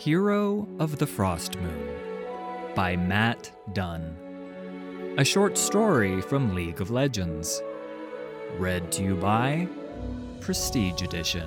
Hero of the Frost Moon by Matt Dunn. A short story from League of Legends. Read to you by Prestige Edition.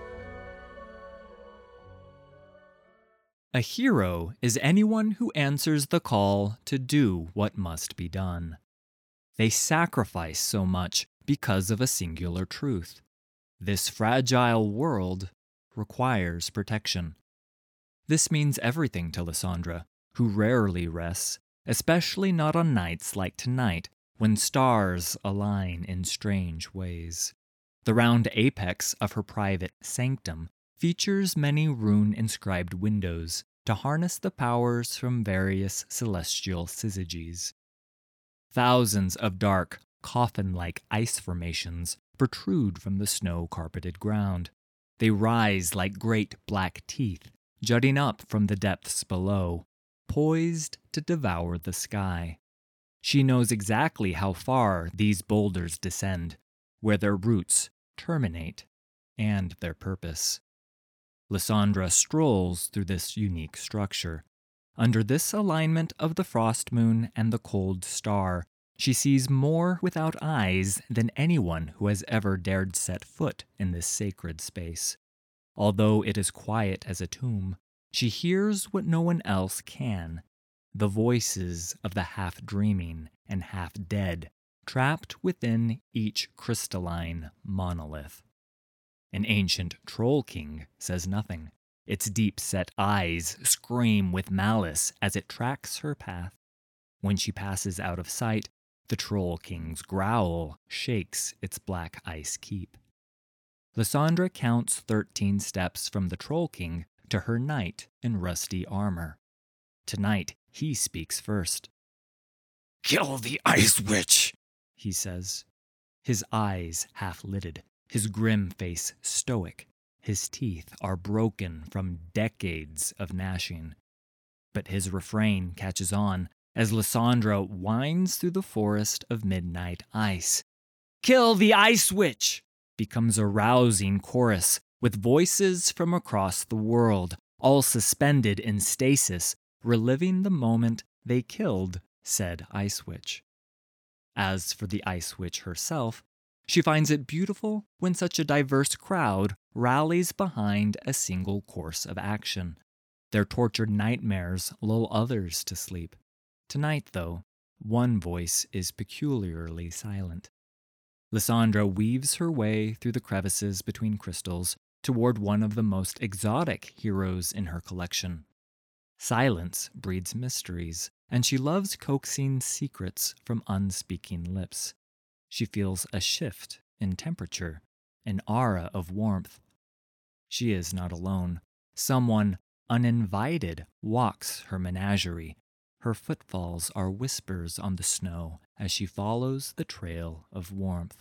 A hero is anyone who answers the call to do what must be done. They sacrifice so much because of a singular truth. This fragile world requires protection. This means everything to Lysandra, who rarely rests, especially not on nights like tonight, when stars align in strange ways. The round apex of her private sanctum features many rune-inscribed windows to harness the powers from various celestial syzygies. Thousands of dark, coffin-like ice formations protrude from the snow-carpeted ground. They rise like great black teeth, jutting up from the depths below, poised to devour the sky. She knows exactly how far these boulders descend, where their roots terminate, and their purpose. Lysandra strolls through this unique structure. Under this alignment of the frost moon and the cold star, she sees more without eyes than anyone who has ever dared set foot in this sacred space. Although it is quiet as a tomb, she hears what no one else can, the voices of the half-dreaming and half-dead, trapped within each crystalline monolith. An ancient troll king says nothing. Its deep-set eyes scream with malice as it tracks her path. When she passes out of sight, the troll king's growl shakes its black ice keep. Lysandra counts 13 steps from the Troll King to her knight in rusty armor. Tonight, he speaks first. "Kill the Ice Witch," he says. His eyes half-lidded, his grim face stoic. His teeth are broken from decades of gnashing. But his refrain catches on as Lysandra winds through the forest of midnight ice. "Kill the Ice Witch!" becomes a rousing chorus with voices from across the world, all suspended in stasis, reliving the moment they killed said Ice Witch. As for the Ice Witch herself, she finds it beautiful when such a diverse crowd rallies behind a single course of action. Their tortured nightmares lull others to sleep. Tonight, though, one voice is peculiarly silent. Lysandra weaves her way through the crevices between crystals toward one of the most exotic heroes in her collection. Silence breeds mysteries, and she loves coaxing secrets from unspeaking lips. She feels a shift in temperature, an aura of warmth. She is not alone. Someone uninvited walks her menagerie. Her footfalls are whispers on the snow as she follows the trail of warmth.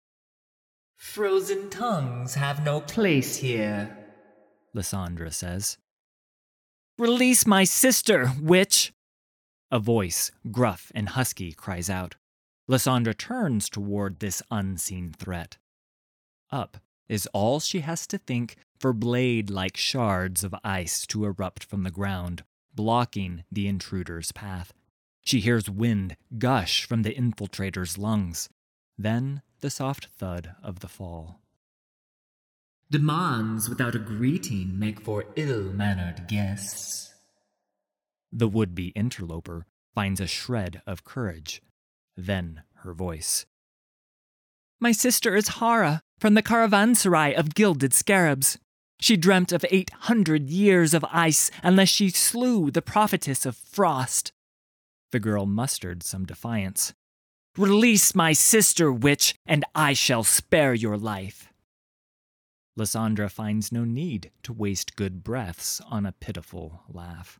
"Frozen tongues have no place here," Lysandra says. "Release my sister, witch!" A voice, gruff and husky, cries out. Lysandra turns toward this unseen threat. Up is all she has to think for blade-like shards of ice to erupt from the ground, blocking the intruder's path. She hears wind gush from the infiltrator's lungs, then the soft thud of the fall. "Demands without a greeting make for ill-mannered guests." The would-be interloper finds a shred of courage, then her voice. "My sister is Hara, from the caravanserai of Gilded Scarabs. She dreamt of 800 years of ice unless she slew the prophetess of frost." The girl mustered some defiance. "Release my sister, witch, and I shall spare your life." Lysandra finds no need to waste good breaths on a pitiful laugh.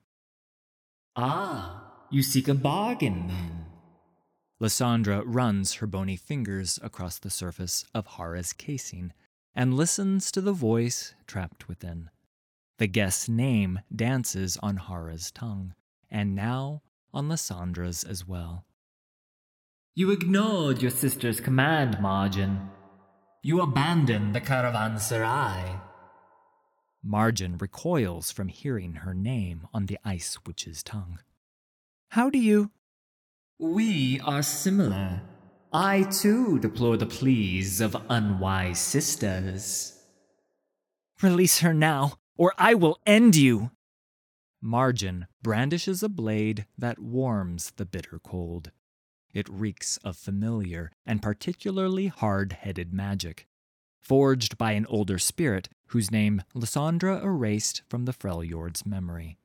"Ah, you seek a bargain, then?" Lysandra runs her bony fingers across the surface of Hara's casing and listens to the voice trapped within. The guest's name dances on Hara's tongue, and now on Lysandra's as well. "You ignored your sister's command, Margin. You abandoned the caravanserai." Margin recoils from hearing her name on the Ice Witch's tongue. How do you? We are similar. I too deplore the pleas of unwise sisters. Release her now, or I will end you! Margin brandishes a blade that warms the bitter cold. It reeks of familiar and particularly hard-headed magic, forged by an older spirit whose name Lysandra erased from the Freljord's memory.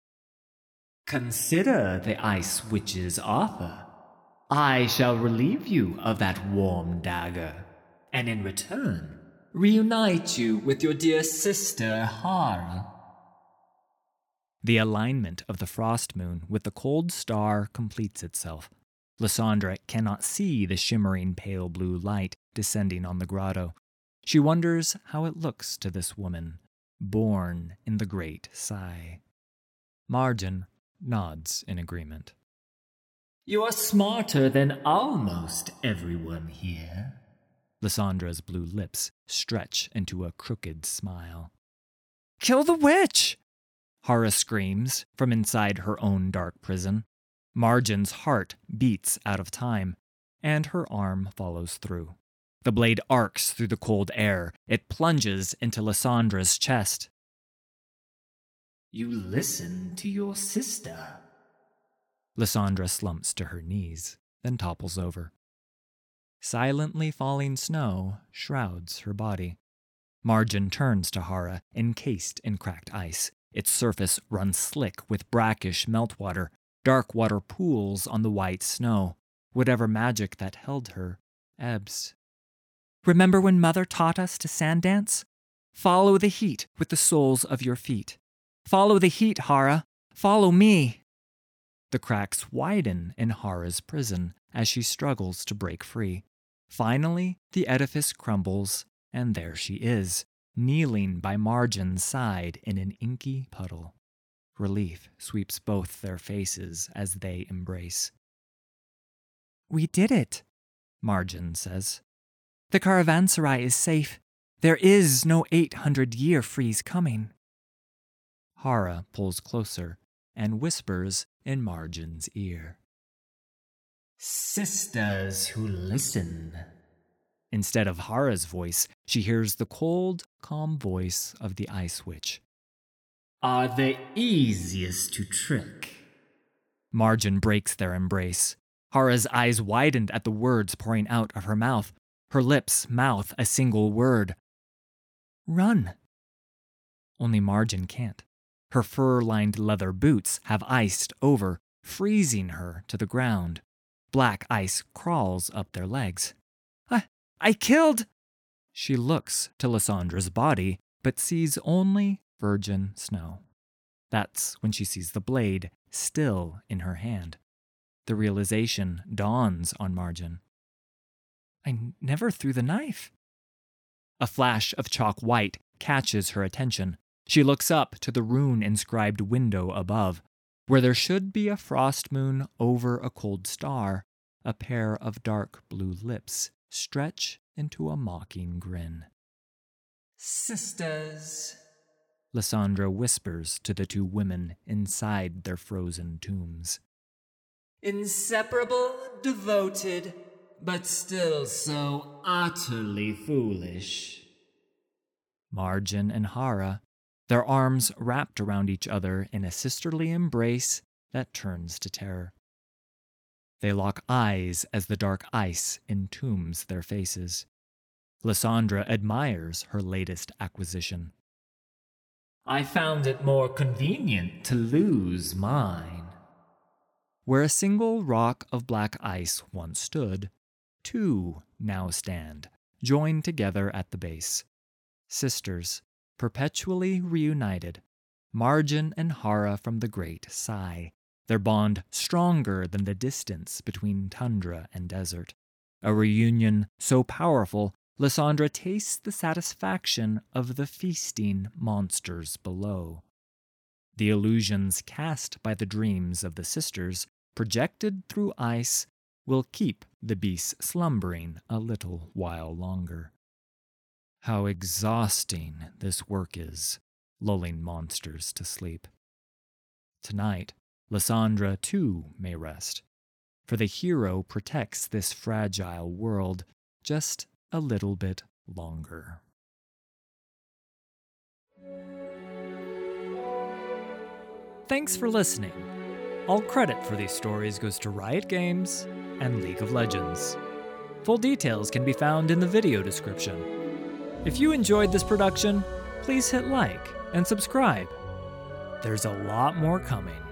Consider the Ice Witch's offer. I shall relieve you of that warm dagger, and in return, reunite you with your dear sister Hara. The alignment of the frost moon with the cold star completes itself. Lysandra cannot see the shimmering pale blue light descending on the grotto. She wonders how it looks to this woman, born in the great sigh. Margin nods in agreement. You are smarter than almost everyone here. Lysandra's blue lips stretch into a crooked smile. Kill the witch! Hara screams from inside her own dark prison. Margin's heart beats out of time, and her arm follows through. The blade arcs through the cold air. It plunges into Lysandra's chest. You listen to your sister. Lysandra slumps to her knees, then topples over. Silently falling snow shrouds her body. Margin turns to Hara, encased in cracked ice. Its surface runs slick with brackish meltwater, dark water pools on the white snow. Whatever magic that held her ebbs. Remember when Mother taught us to sand dance? Follow the heat with the soles of your feet. Follow the heat, Hara. Follow me. The cracks widen in Hara's prison as she struggles to break free. Finally, the edifice crumbles, and there she is, kneeling by Margin's side in an inky puddle. Relief sweeps both their faces as they embrace. We did it, Margin says. The caravanserai is safe. There is no 800-year freeze coming. Hara pulls closer and whispers in Margin's ear. Sisters who listen. Instead of Hara's voice, she hears the cold, calm voice of the Ice Witch. Are the easiest to trick. Margin breaks their embrace. Hara's eyes widened at the words pouring out of her mouth. Her lips mouth a single word. Run. Only Margin can't. Her fur-lined leather boots have iced over, freezing her to the ground. Black ice crawls up their legs. I killed! She looks to Lysandra's body, but sees only virgin snow. That's when she sees the blade still in her hand. The realization dawns on Margin. I never threw the knife. A flash of chalk white catches her attention. She looks up to the rune-inscribed window above. Where there should be a frost moon over a cold star, a pair of dark blue lips stretch into a mocking grin. Sisters, Lysandra whispers to the two women inside their frozen tombs. Inseparable, devoted, but still so utterly foolish. Margin and Hara, their arms wrapped around each other in a sisterly embrace that turns to terror. They lock eyes as the dark ice entombs their faces. Lysandra admires her latest acquisition. I found it more convenient to lose mine. Where a single rock of black ice once stood, two now stand, joined together at the base. Sisters, perpetually reunited, Margin and Hara from the great sigh, their bond stronger than the distance between tundra and desert. A reunion so powerful, Lysandra tastes the satisfaction of the feasting monsters below. The illusions cast by the dreams of the sisters, projected through ice, will keep the beasts slumbering a little while longer. How exhausting this work is, lulling monsters to sleep. Tonight, Lysandra too may rest, for the hero protects this fragile world just a little bit longer. Thanks for listening. All credit for these stories goes to Riot Games and League of Legends. Full details can be found in the video description. If you enjoyed this production, please hit like and subscribe. There's a lot more coming.